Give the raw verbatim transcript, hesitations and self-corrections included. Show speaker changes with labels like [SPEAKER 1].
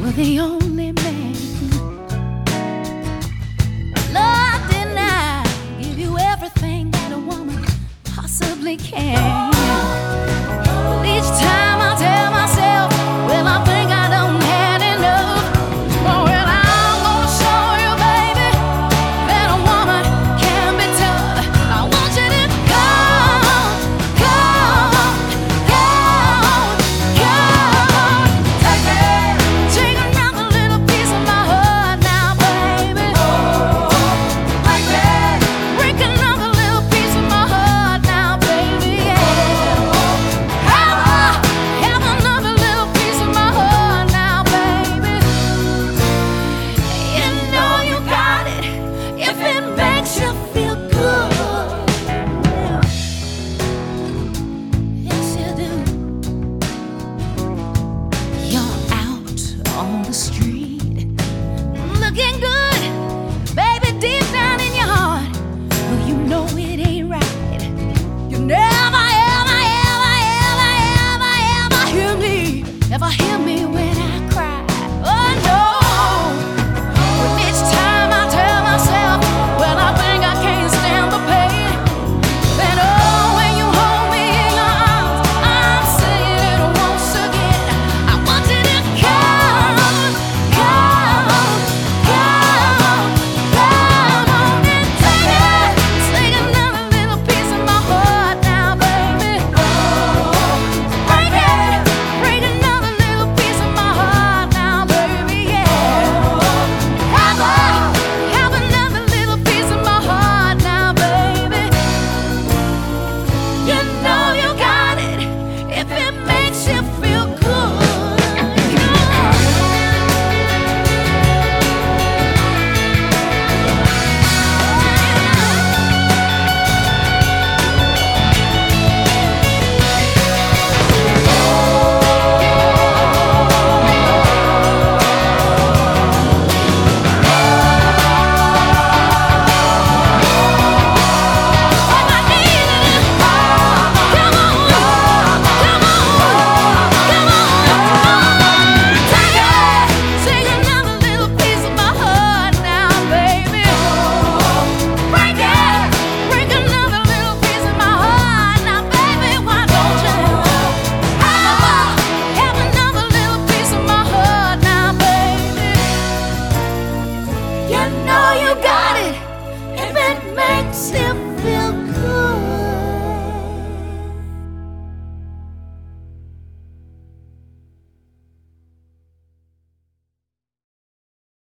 [SPEAKER 1] were the only man. Lord, didn't I give you everything that a woman possibly can? But each time I tell myself, well, I think I don't have enough. Oh, well, I'm gonna show you, baby, that a woman can be tough. I want you to come, come, come, come. Take it, take another little piece of my heart now, baby. Oh, like that. Break another little piece of my heart now, baby. Yeah. Have, have another little piece of my heart now, baby. You know you got it if it makes you feel good. Yes, you do. You're out on the street.